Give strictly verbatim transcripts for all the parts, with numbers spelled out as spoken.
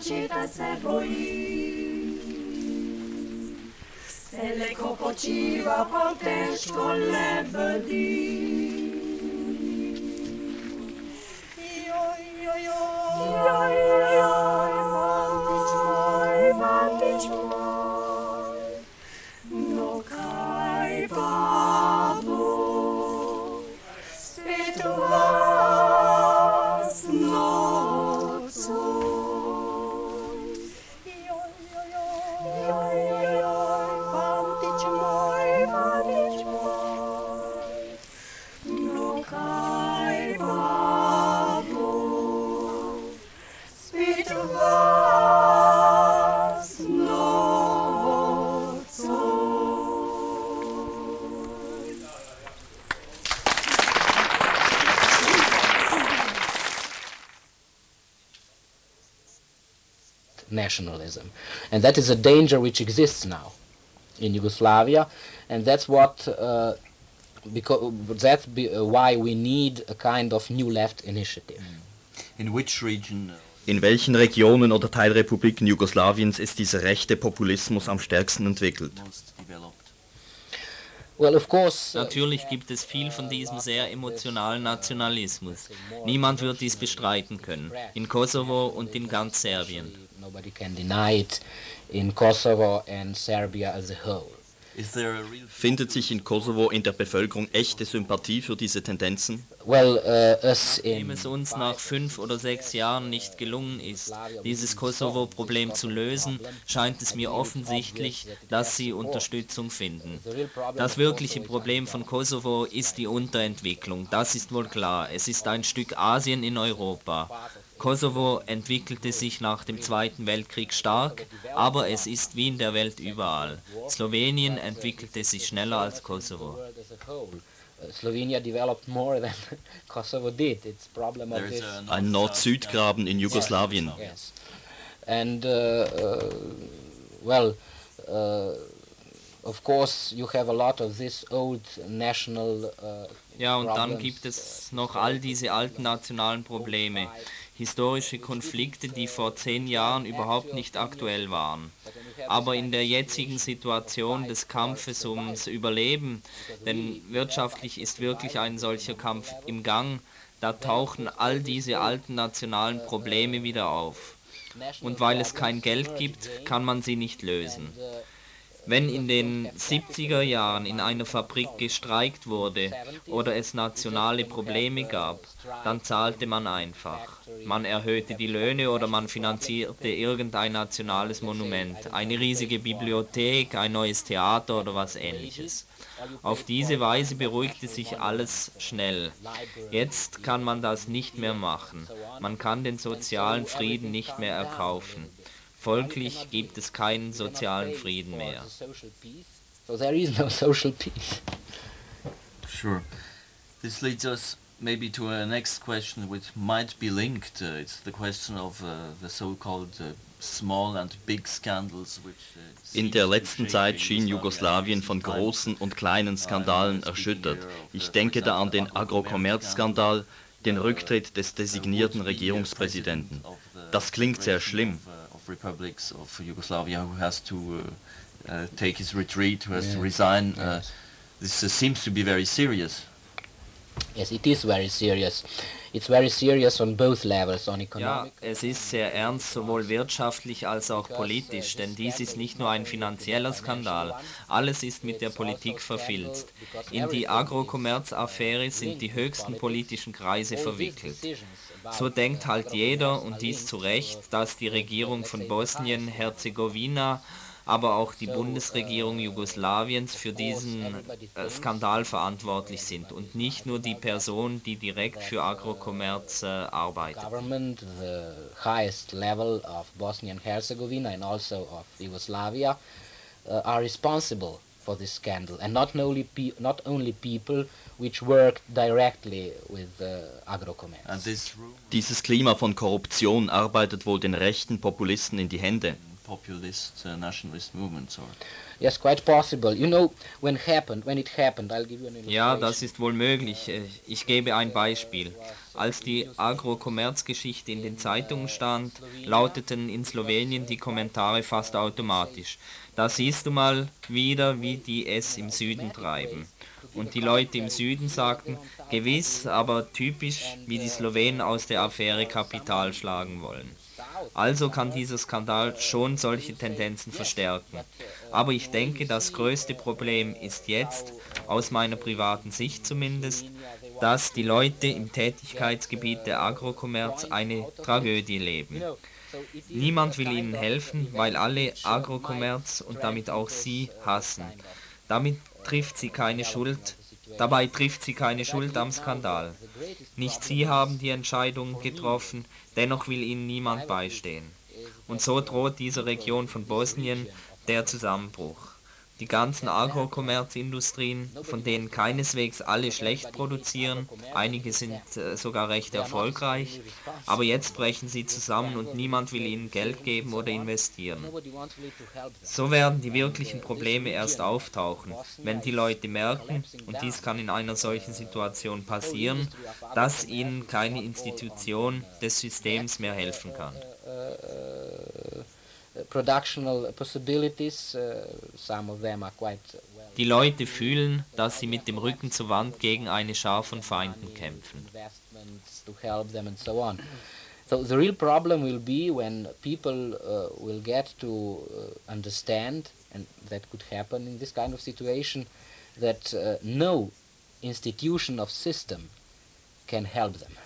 capacità servoi. Se le kopociva panteško lebedi. Joj, joj, joj, joj, joj, mandić moj, mandić moj. No kaj babo, spet u vas nocoj. Joj, joj, joj, joj, joj, mandić moj, mandić moj. No kaj babo, spet u vas nocoj. Nationalism. And that is a danger which exists now in Yugoslavia, and that's what uh, because that's be, uh, why we need a kind of new left initiative. In which region? In welchen Regionen oder Teilrepubliken Jugoslawiens ist dieser rechte Populismus am stärksten entwickelt? Most developed. Well, of course, uh, Natürlich gibt es viel von diesem sehr emotionalen Nationalismus. Niemand wird dies bestreiten können. In Kosovo und in ganz Serbien. nobody can deny it, in Kosovo and Serbia as a whole. Is there a real Findet sich in Kosovo in der Bevölkerung echte Sympathie für diese Tendenzen? Well, uh, us Nachdem in es uns nach fünf oder sechs Jahren nicht gelungen ist, dieses Kosovo-Problem zu lösen, scheint es mir offensichtlich, dass sie Unterstützung finden. Das wirkliche Problem von Kosovo ist die Unterentwicklung, das ist wohl klar. Es ist ein Stück Asien in Europa. Kosovo entwickelte sich nach dem Zweiten Weltkrieg stark, aber es ist wie in der Welt überall. Slowenien entwickelte sich schneller als Kosovo. Uh, Slovenia developed more than Kosovo did. It's problem of There is this. a Ein Nord-Süd-Graben in Jugoslawien. Yes, and uh, uh, well, uh, of course you have a lot of this old national. Uh, Ja, und dann problems. gibt es noch all diese alten nationalen Probleme, historische Konflikte, die vor zehn Jahren überhaupt nicht aktuell waren. Aber in der jetzigen Situation des Kampfes ums Überleben, denn wirtschaftlich ist wirklich ein solcher Kampf im Gang, da tauchen all diese alten nationalen Probleme wieder auf. Und weil es kein Geld gibt, kann man sie nicht lösen. Wenn in den siebziger Jahren in einer Fabrik gestreikt wurde oder es nationale Probleme gab, dann zahlte man einfach. Man erhöhte die Löhne oder man finanzierte irgendein nationales Monument, eine riesige Bibliothek, ein neues Theater oder was Ähnliches. Auf diese Weise beruhigte sich alles schnell. Jetzt kann man das nicht mehr machen. Man kann den sozialen Frieden nicht mehr erkaufen. Folglich gibt es keinen sozialen Frieden mehr. So there is no social peace. Sure. This leads us maybe to a next question which might be linked. Uh, it's the question of uh, the so-called uh, small and big scandals which uh, In der letzten Zeit schien Jugoslawien von großen und kleinen Skandalen erschüttert. Ich denke da an den Agrocommerz-Skandal, den Rücktritt des designierten Regierungspräsidenten. Das klingt sehr schlimm. Republics of Yugoslavia who has to uh, uh, take his retreat, who has Yeah. to resign. Uh, Yes. this uh, seems to be very serious. Yes, it is very serious. It's very serious on both levels, on Ja, economic. es ist sehr ernst, sowohl wirtschaftlich als auch politisch, denn dies ist nicht nur ein finanzieller Skandal. Alles ist mit der Politik verfilzt. In die Agrocommerz-Affäre sind die höchsten politischen Kreise verwickelt. So denkt halt jeder, und dies zu Recht, dass die Regierung von Bosnien-Herzegowina, aber auch die Bundesregierung Jugoslawiens für diesen äh, Skandal verantwortlich sind und nicht nur die Person, die direkt für Agrocommerz äh, arbeitet. Government, the highest level of Bosnia and Herzegovina and also of Yugoslavia uh, are responsible for this scandal, and not only pe- not only people which work directly with uh, Agrocommerz. And this room, Dieses Klima von Korruption arbeitet wohl den rechten Populisten in die Hände. populist, uh, nationalist movements, or Yes, quite possible. You know, when happened, when it happened, I'll give you an illustration. Ja, das ist wohl möglich. Äh, Ich gebe ein Beispiel. Als die Agro-Kommerz-Geschichte in den Zeitungen stand, lauteten in Slowenien die Kommentare fast automatisch: Da siehst du mal wieder, wie die es im Süden treiben. Und die Leute im Süden sagten: Gewiss, aber typisch, wie die Slowenen aus der Affäre Kapital schlagen wollen. Also kann dieser Skandal schon solche Tendenzen verstärken. Aber ich denke, das größte Problem ist jetzt, aus meiner privaten Sicht zumindest, dass die Leute im Tätigkeitsgebiet der Agrokommerz eine Tragödie leben. Niemand will ihnen helfen, weil alle Agrokommerz und damit auch sie hassen. Damit trifft sie keine Schuld, dabei trifft sie keine Schuld am Skandal. Nicht sie haben die Entscheidung getroffen, dennoch will ihnen niemand beistehen. Und so droht dieser Region von Bosnien der Zusammenbruch. Die ganzen Agrokommerzindustrien, von denen keineswegs alle schlecht produzieren, einige sind äh, sogar recht erfolgreich, aber jetzt brechen sie zusammen und niemand will ihnen Geld geben oder investieren. So werden die wirklichen Probleme erst auftauchen, wenn die Leute merken, und dies kann in einer solchen Situation passieren, dass ihnen keine Institution des Systems mehr helfen kann. Productional possibilities, uh, some of them are quite well. Die Leute fühlen, dass sie mit dem Rücken zur Wand gegen eine Schar von Feinden kämpfen. Investments to help them and so on. So the real problem will be when people uh, will get to uh, understand, and that could happen in this kind of situation, that uh, no institution of system can help them.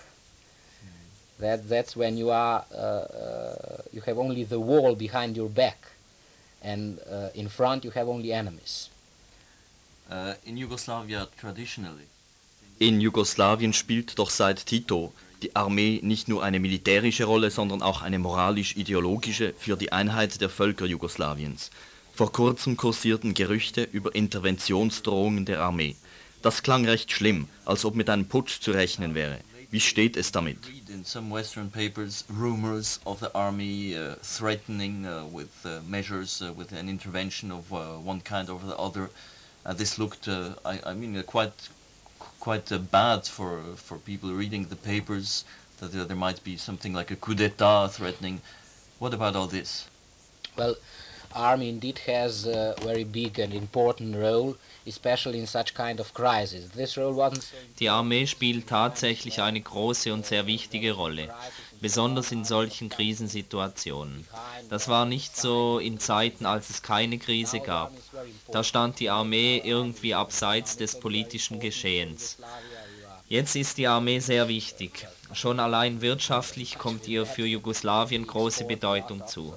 That that's when you are uh, uh, you have only the wall behind your back, and uh, in front you have only enemies. Uh, in Yugoslavia traditionally. In Jugoslawien spielt doch seit Tito die Armee nicht nur eine militärische Rolle, sondern auch eine moralisch-ideologische für die Einheit der Völker Jugoslawiens. Vor kurzem kursierten Gerüchte über Interventionsdrohungen der Armee. Das klang recht schlimm, als ob mit einem Putsch zu rechnen wäre. Wie steht es damit? In some Western papers, rumors of the army uh, threatening uh, with uh, measures, uh, with an intervention of uh, one kind or the other. Uh, this looked, uh, I, I mean, uh, quite, quite uh, bad for for people reading the papers. That uh, there might be something like a coup d'état threatening. What about all this? Well, army indeed has a very big and important role, especially in such kind of crisis. This role wasn't. Die Armee spielt tatsächlich eine große und sehr wichtige Rolle, besonders in solchen Krisensituationen. Das war nicht so in Zeiten, als es keine Krise gab. Da stand die Armee irgendwie abseits des politischen Geschehens. Jetzt ist die Armee sehr wichtig. Schon allein wirtschaftlich kommt ihr für Jugoslawien große Bedeutung zu.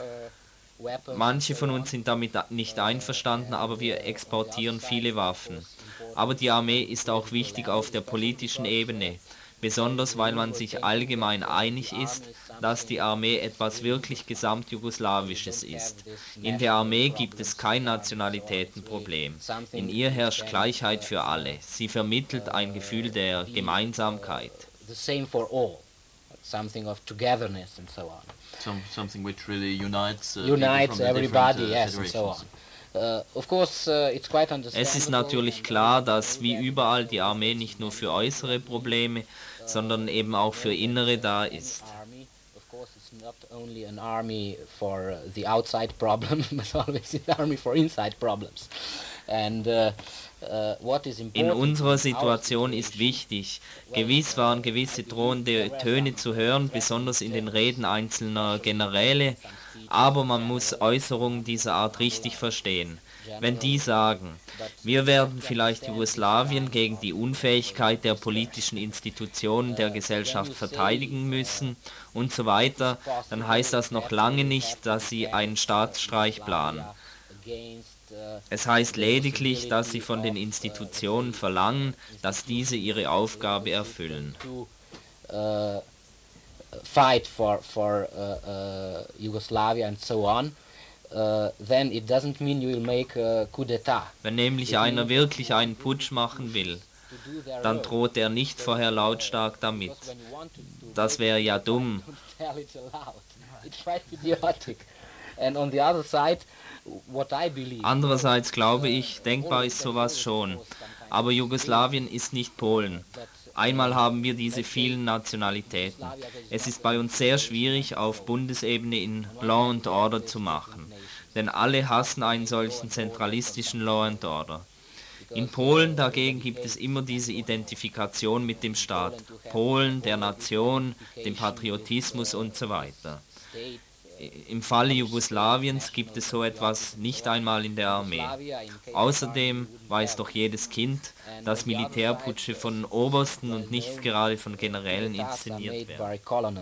Manche von uns sind damit nicht einverstanden, aber wir exportieren viele Waffen. Aber die Armee ist auch wichtig auf der politischen Ebene, besonders weil man sich allgemein einig ist, dass die Armee etwas wirklich Gesamtjugoslawisches ist. In der Armee gibt es kein Nationalitätenproblem. In ihr herrscht Gleichheit für alle. Sie vermittelt ein Gefühl der Gemeinsamkeit. The same for all, something of togetherness and so on. Some, something which really unites, uh, Unites people from the everybody, different, uh, yes, and so on. federations. Uh, of course, uh, it's quite understandable. Es ist natürlich klar, dass wie überall die Armee nicht nur für äußere Probleme, sondern eben auch für innere da ist. Army, of course, it's not only an army for uh, the outside problem, but always an army for inside problems. And uh, uh, what is In important unserer Situation ist wichtig, gewiss waren gewisse drohende Töne zu hören, besonders in den Reden einzelner Generäle, aber man muss Äußerungen dieser Art richtig verstehen. Wenn die sagen, wir werden vielleicht Jugoslawien gegen die Unfähigkeit der politischen Institutionen der Gesellschaft verteidigen müssen und so weiter, dann heißt das noch lange nicht, dass sie einen Staatsstreich planen. Es heißt lediglich, dass sie von den Institutionen verlangen, dass diese ihre Aufgabe erfüllen. Uh, fight for for uh, uh, Yugoslavia and so on, uh, then it doesn't mean you will make a coup d'état. Wenn nämlich einer wirklich einen Putsch machen will, dann droht er nicht vorher lautstark damit. Das wäre ja dumm. And on the other side, what I believe. Andererseits glaube ich, denkbar ist sowas schon. Aber Jugoslawien ist nicht Polen. Einmal haben wir diese vielen Nationalitäten. Es ist bei uns sehr schwierig, auf Bundesebene in Law and Order zu machen, denn alle hassen einen solchen zentralistischen Law and Order. In Polen dagegen gibt es immer diese Identifikation mit dem Staat, Polen, der Nation, dem Patriotismus und so weiter. Im Falle Jugoslawiens gibt es so etwas nicht einmal in der Armee. Außerdem weiß doch jedes Kind, dass Militärputsche von Obersten und nicht gerade von Generälen inszeniert werden.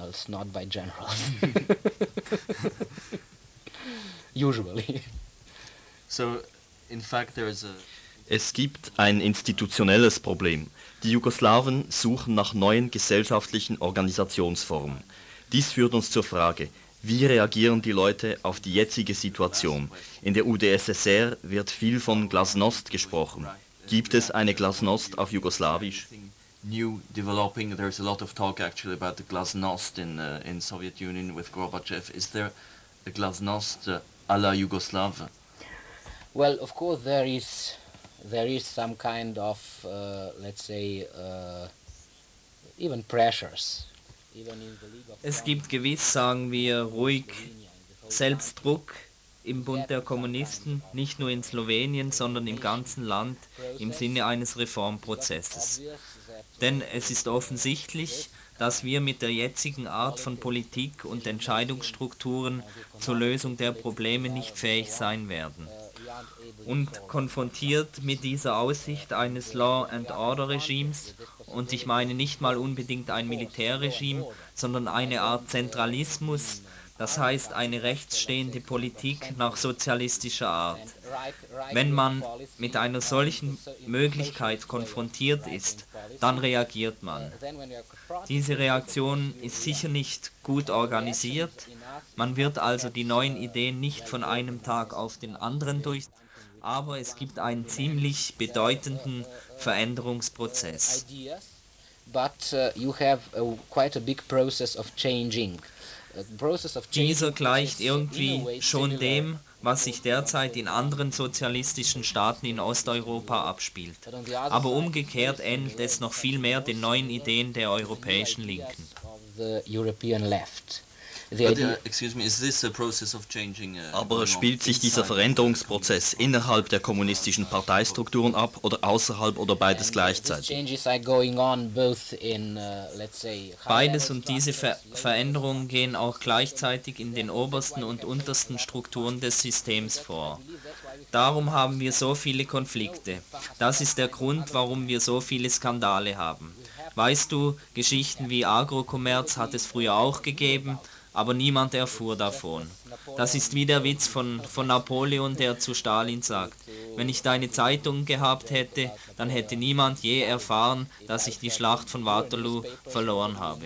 Usually. So, in fact, there is a Es gibt ein institutionelles Problem. Die Jugoslawen suchen nach neuen gesellschaftlichen Organisationsformen. Dies führt uns zur Frage, wie reagieren die Leute auf die jetzige Situation? In der U d S S R wird viel von Glasnost gesprochen. Gibt es eine Glasnost auf Jugoslawisch? new developing. There's a lot of talk actually about the Glasnost in uh, in Soviet Union with Gorbachev. Is there a Glasnost uh, à la Yugoslav? Well, of course there is there is some kind of uh, let's say uh, even pressures. Even in the League of Es gibt gewiss, sagen wir ruhig, Selbstdruck im Bund der Kommunisten, nicht nur in Slowenien, sondern im ganzen Land im Sinne eines Reformprozesses. Denn es ist offensichtlich, dass wir mit der jetzigen Art von Politik und Entscheidungsstrukturen zur Lösung der Probleme nicht fähig sein werden. Und konfrontiert mit dieser Aussicht eines Law-and-Order-Regimes, und ich meine nicht mal unbedingt ein Militärregime, sondern eine Art Zentralismus, das heißt eine rechtsstehende Politik nach sozialistischer Art. Wenn man mit einer solchen Möglichkeit konfrontiert ist, dann reagiert man. Diese Reaktion ist sicher nicht gut organisiert, man wird also die neuen Ideen nicht von einem Tag auf den anderen durch, aber es gibt einen ziemlich bedeutenden Veränderungsprozess. But uh, you have a, quite a big process of changing. Dieser gleicht irgendwie schon dem, was sich derzeit in anderen sozialistischen Staaten in Osteuropa abspielt. Aber umgekehrt ähnelt es noch viel mehr den neuen Ideen der europäischen Linken. But, uh, excuse me, is this a process of changing, uh, Aber spielt sich dieser Veränderungsprozess innerhalb der kommunistischen Parteistrukturen ab oder außerhalb oder beides gleichzeitig? Beides und diese Ver Veränderungen gehen auch gleichzeitig in den obersten und untersten Strukturen des Systems vor. Darum haben wir so viele Konflikte. Das ist der Grund, warum wir so viele Skandale haben. Weißt du, Geschichten wie Agrokommerz hat es früher auch gegeben, aber niemand erfuhr davon. Das ist wie der Witz von, von Napoleon, der zu Stalin sagt, wenn ich deine Zeitung gehabt hätte, dann hätte niemand je erfahren, dass ich die Schlacht von Waterloo verloren habe.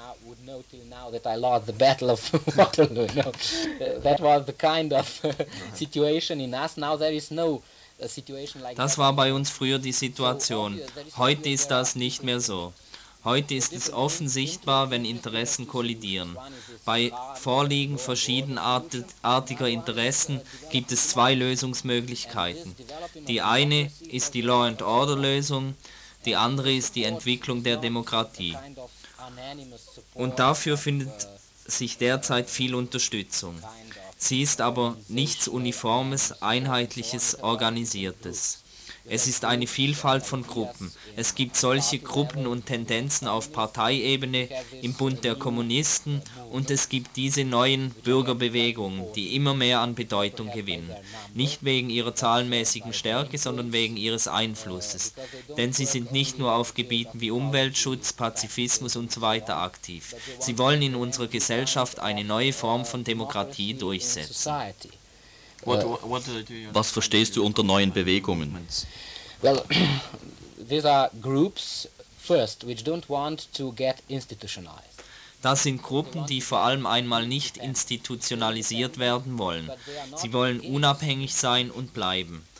Das war bei uns früher die Situation. Heute ist das nicht mehr so. Heute ist es offen sichtbar, wenn Interessen kollidieren. Bei Vorliegen verschiedenartiger Interessen gibt es zwei Lösungsmöglichkeiten. Die eine ist die Law-and-Order-Lösung, die andere ist die Entwicklung der Demokratie. Und dafür findet sich derzeit viel Unterstützung. Sie ist aber nichts Uniformes, Einheitliches, Organisiertes. Es ist eine Vielfalt von Gruppen. Es gibt solche Gruppen und Tendenzen auf Parteiebene im Bund der Kommunisten und es gibt diese neuen Bürgerbewegungen, die immer mehr an Bedeutung gewinnen. Nicht wegen ihrer zahlenmäßigen Stärke, sondern wegen ihres Einflusses. Denn sie sind nicht nur auf Gebieten wie Umweltschutz, Pazifismus und so weiter aktiv. Sie wollen in unserer Gesellschaft eine neue Form von Demokratie durchsetzen. What, what, what do you Was verstehst du unter neuen Bewegungen? Well, these are groups first which don't want to get institutionalized. Das sind Gruppen, die vor allem einmal nicht institutionalisiert werden wollen. Sie wollen unabhängig sein und bleiben.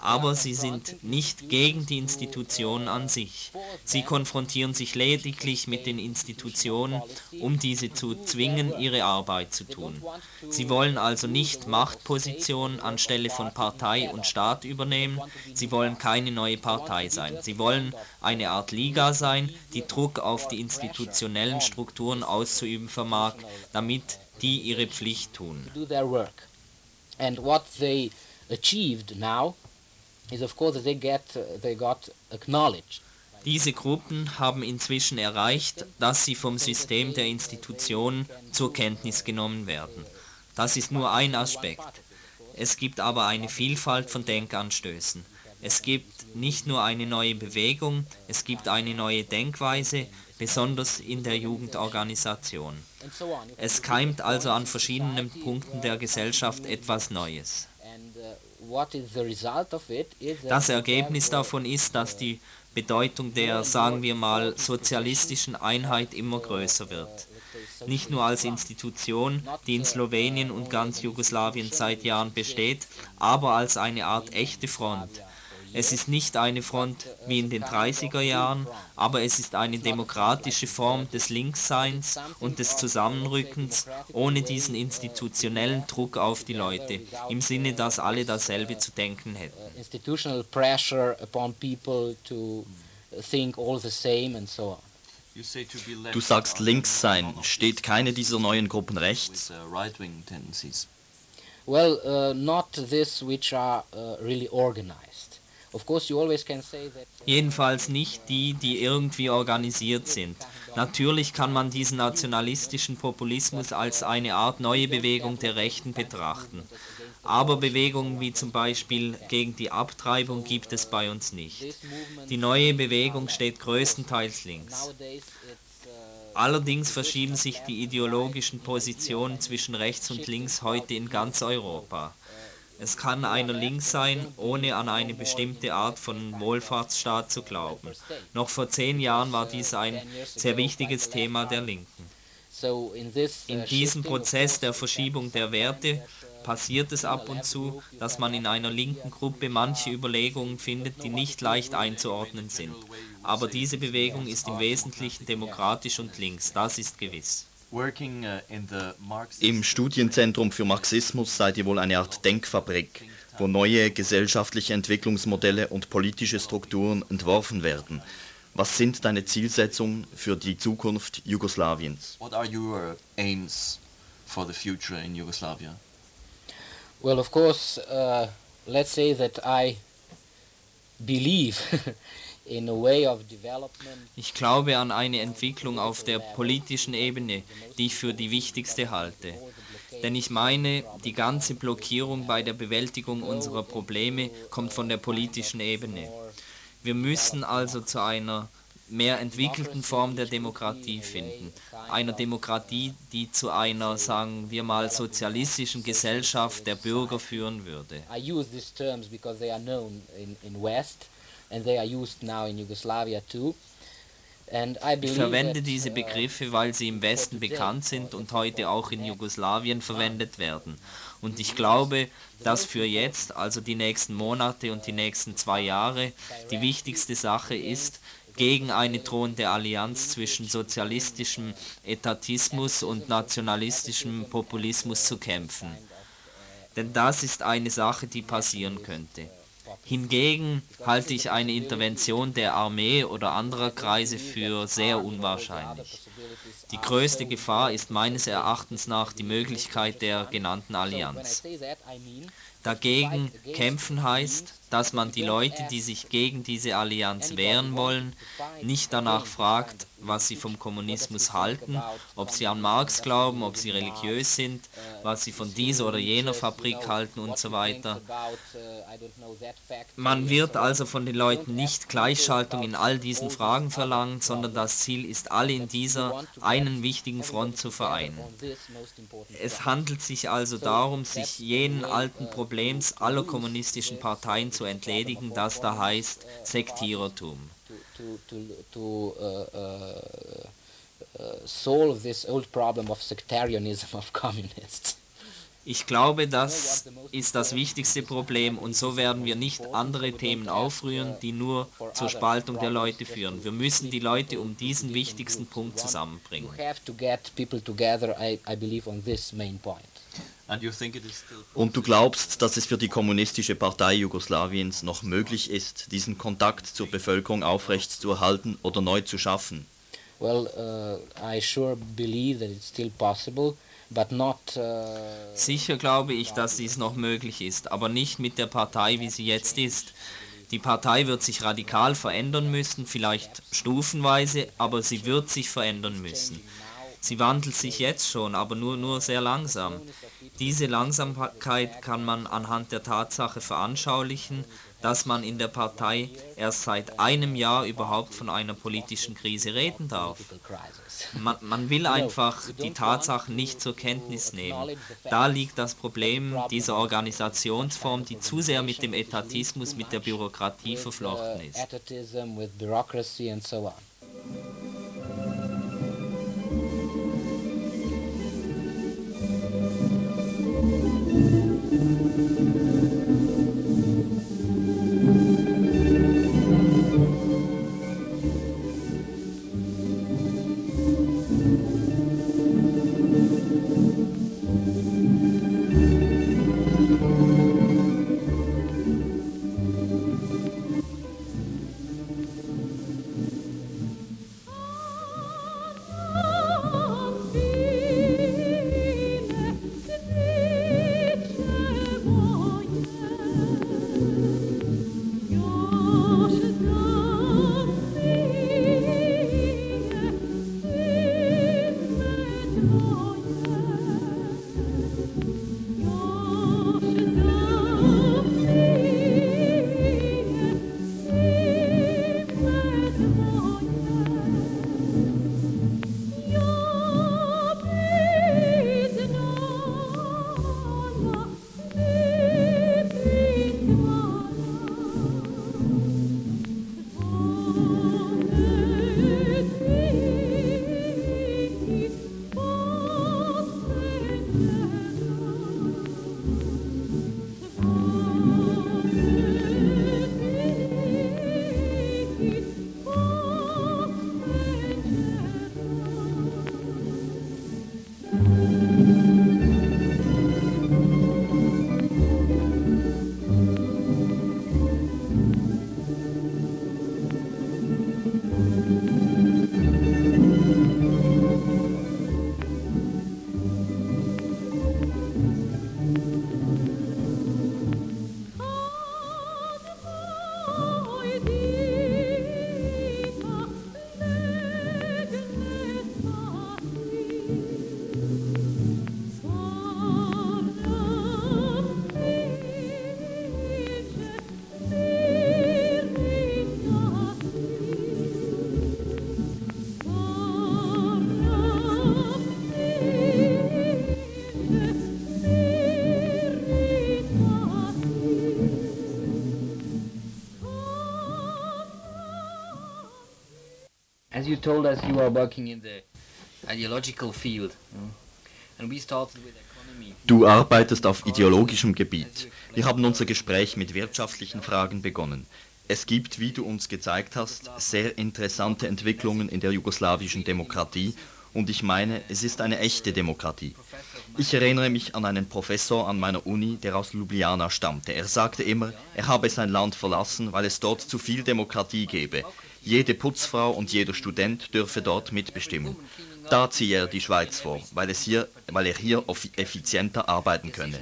aber sie sind nicht gegen die Institutionen an sich. Sie konfrontieren sich lediglich mit den Institutionen, um diese zu zwingen, ihre Arbeit zu tun. Sie wollen also nicht Machtpositionen anstelle von Partei und Staat übernehmen, sie wollen keine neue Partei sein. Sie wollen eine Art Liga sein, die Druck auf die institutionellen Strukturen auszuüben vermag, damit die ihre Pflicht tun. do their work. And what they achieved now is, of course, that they get uh, they got acknowledged. Diese Gruppen haben inzwischen erreicht, dass sie vom System der Institutionen zur Kenntnis genommen werden. Das ist nur ein Aspekt. Es gibt aber eine Vielfalt von Denkanstößen. Es gibt nicht nur eine neue Bewegung, es gibt eine neue Denkweise, besonders in der Jugendorganisation. And so on. Es keimt also an verschiedenen Punkten der Gesellschaft etwas Neues. And uh, what is the result of it is that Das we Ergebnis have, uh, davon ist, dass die Bedeutung der, sagen wir mal, sozialistischen Einheit immer größer wird. Nicht nur als Institution, die in Slowenien und ganz Jugoslawien seit Jahren besteht, aber als eine Art echte Front. Es ist nicht eine Front wie in den dreißiger Jahren, aber es ist eine demokratische Form des Linksseins und des Zusammenrückens ohne diesen institutionellen Druck auf die Leute, im Sinne, dass alle dasselbe zu denken hätten. institutional pressure upon people to think all the same and so on. You say to be left Du sagst out links sein. of Steht keine dieser neuen Gruppen rechts? with, uh, right-wing tendencies. Well, uh, not this which are uh, really organized. Of course, you always can say that. Jedenfalls nicht die, die irgendwie organisiert sind. Natürlich kann man diesen nationalistischen Populismus als eine Art neue Bewegung der Rechten betrachten. Aber Bewegungen wie zum Beispiel gegen die Abtreibung gibt es bei uns nicht. Die neue Bewegung steht größtenteils links. Nowadays, it's uh, Allerdings verschieben sich die ideologischen Positionen zwischen rechts und links heute in ganz Europa. Es kann einer links sein, ohne an eine bestimmte Art von Wohlfahrtsstaat zu glauben. Noch vor zehn Jahren war dies ein sehr wichtiges Thema der Linken. so in this uh, In diesem shifting Prozess der Verschiebung der Werte passiert es ab und zu, dass man in einer linken Gruppe manche Überlegungen findet, die nicht leicht einzuordnen sind. Aber diese Bewegung ist im Wesentlichen demokratisch und links, das ist gewiss. Working uh, in the Marxist Im Studienzentrum für Marxismus seid ihr wohl eine Art Denkfabrik, wo neue gesellschaftliche Entwicklungsmodelle und politische Strukturen entworfen werden. Was sind deine Zielsetzungen für die Zukunft Jugoslawiens? What are your aims for the future in Yugoslavia? Well, of course, uh, let's say that I believe in a way of development. Ich glaube an eine Entwicklung auf der politischen Ebene, die ich für die wichtigste halte. Denn ich meine, die ganze Blockierung bei der Bewältigung unserer Probleme kommt von der politischen Ebene. Wir müssen also zu einer mehr entwickelten Form der Demokratie finden. Einer Demokratie, die zu einer, sagen wir mal, sozialistischen Gesellschaft der Bürger führen würde. I use these terms because they are known in, in West and they are used now in Yugoslavia too. And I Ich believe verwende that, diese uh, Begriffe, weil sie im Westen bekannt sind und heute auch in Jugoslawien verwendet werden. Und ich glaube, dass für jetzt, also die nächsten Monate und die nächsten zwei Jahre, die wichtigste Sache ist, gegen eine drohende Allianz zwischen sozialistischem Etatismus und nationalistischem Populismus zu kämpfen. Denn das ist eine Sache, die passieren könnte. Hingegen halte ich eine Intervention der Armee oder anderer Kreise für sehr unwahrscheinlich. Die größte Gefahr ist meines Erachtens nach die Möglichkeit der genannten Allianz. Dagegen kämpfen heißt, dass man die Leute, die sich gegen diese Allianz wehren wollen, nicht danach fragt, was sie vom Kommunismus halten, ob sie an Marx glauben, ob sie religiös sind, was sie von dieser oder jener Fabrik halten und so weiter. Man wird also von den Leuten nicht Gleichschaltung in all diesen Fragen verlangen, sondern das Ziel ist, alle in dieser einen wichtigen Front zu vereinen. Es handelt sich also darum, sich jenen alten Problems aller kommunistischen Parteien zu entledigen, das da heißt Sektierertum. to to to uh, uh, uh, solve this old problem of sectarianism of communists. Ich glaube, das ist das wichtigste Problem und so werden wir nicht andere Themen aufrühren, die nur zur Spaltung der Leute führen. Wir müssen die Leute um diesen wichtigsten Punkt zusammenbringen. You have to get people together, I, I believe, on this main point. And you think it is still Und du glaubst, dass es für die Kommunistische Partei Jugoslawiens noch möglich ist, diesen Kontakt zur Bevölkerung aufrechtzuerhalten oder neu zu schaffen? Well, uh, I sure believe that it's still possible, but not... Uh, Sicher glaube ich, dass dies noch möglich ist, aber nicht mit der Partei, wie sie jetzt ist. Die Partei wird sich radikal verändern müssen, vielleicht stufenweise, aber sie wird sich verändern müssen. Sie wandelt sich jetzt schon, aber nur, nur sehr langsam. Diese Langsamkeit kann man anhand der Tatsache veranschaulichen, dass man in der Partei erst seit einem Jahr überhaupt von einer politischen Krise reden darf. Man, man will einfach die Tatsachen nicht zur Kenntnis nehmen. Da liegt das Problem dieser Organisationsform, die zu sehr mit dem Etatismus, mit der Bürokratie verflochten ist. Etatism, with bureaucracy and so on. As you told us, you are working in the ideological field, mm. and we started with economy. Du arbeitest auf ideologischem Gebiet. Wir haben unser Gespräch mit wirtschaftlichen Fragen begonnen. Es gibt, wie du uns gezeigt hast, sehr interessante Entwicklungen in der jugoslawischen Demokratie und ich meine, es ist eine echte Demokratie. Ich erinnere mich an einen Professor an meiner Uni, der aus Ljubljana stammte. Er sagte immer, er habe sein Land verlassen, weil es dort zu viel Demokratie gäbe. Jede Putzfrau und jeder Student dürfe dort mitbestimmen. Da ziehe er die Schweiz vor, weil, es hier, weil er hier effizienter arbeiten könne.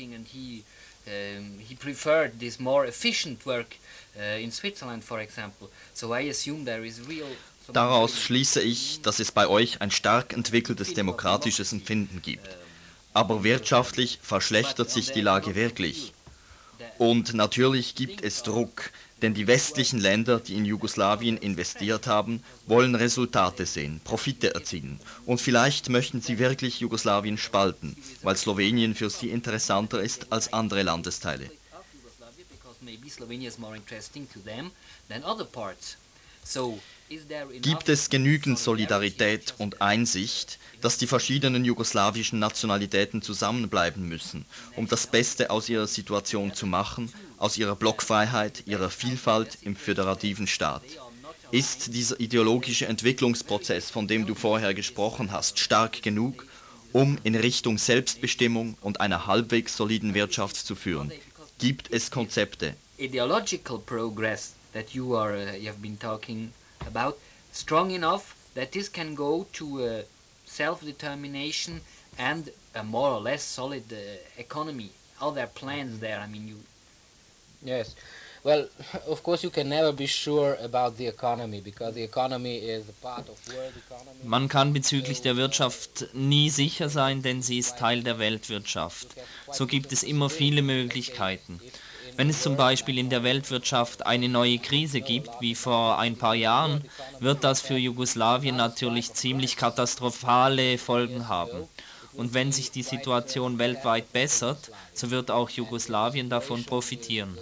He preferred this more efficient work uh, in Switzerland, for example. So I assume there is real. Daraus schließe ich, dass es bei euch ein stark entwickeltes demokratisches Empfinden gibt. Aber wirtschaftlich verschlechtert sich die Lage wirklich. Und natürlich gibt es Druck, denn die westlichen Länder, die in Jugoslawien investiert haben, wollen Resultate sehen, Profite erzielen. Und vielleicht möchten sie wirklich Jugoslawien spalten, weil Slowenien für sie interessanter ist als andere Landesteile. So Gibt es genügend Solidarität und Einsicht, dass die verschiedenen jugoslawischen Nationalitäten zusammenbleiben müssen, um das Beste aus ihrer Situation zu machen, aus ihrer Blockfreiheit, ihrer Vielfalt im föderativen Staat? Ist dieser ideologische Entwicklungsprozess, von dem du vorher gesprochen hast, stark genug, um in Richtung Selbstbestimmung und einer halbwegs soliden Wirtschaft zu führen? Gibt es Konzepte? Ideological progress that you are uh, you have been talking about strong enough that this can go to uh, self-determination and a more or less solid uh, economy. Are there plans there? I mean, you. Yes. Well, of course you can never be sure about the economy, because the economy is a part of world economy. Man kann bezüglich der Wirtschaft nie sicher sein, denn sie ist Teil der Weltwirtschaft. So gibt es immer viele Möglichkeiten. Wenn es zum Beispiel in der Weltwirtschaft eine neue Krise gibt, wie vor ein paar Jahren, wird das für Jugoslawien natürlich ziemlich katastrophale Folgen haben. Und wenn sich die Situation weltweit bessert, so wird auch Jugoslawien davon profitieren.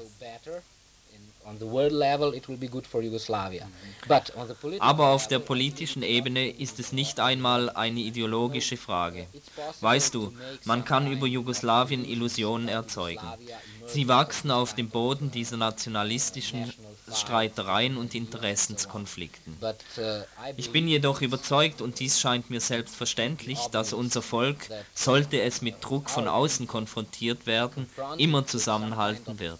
Aber auf der politischen Ebene ist es nicht einmal eine ideologische Frage. Weißt du, man kann über Jugoslawien Illusionen erzeugen. Sie wachsen auf dem Boden dieser nationalistischen Streitereien und Interessenskonflikten. Ich bin jedoch überzeugt, und dies scheint mir selbstverständlich, dass unser Volk, sollte es mit Druck von außen konfrontiert werden, immer zusammenhalten wird.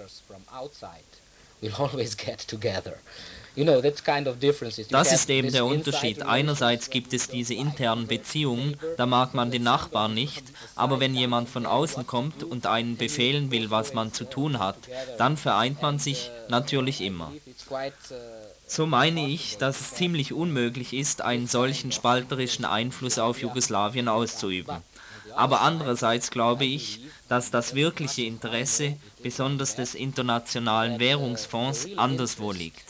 Das ist eben der Unterschied. Einerseits gibt es diese internen Beziehungen, da mag man den Nachbarn nicht, aber wenn jemand von außen kommt und einen befehlen will, was man zu tun hat, dann vereint man sich natürlich immer. So meine ich, dass es ziemlich unmöglich ist, einen solchen spalterischen Einfluss auf Jugoslawien auszuüben. Aber andererseits glaube ich, dass das wirkliche Interesse, besonders des Internationalen Währungsfonds, anderswo liegt.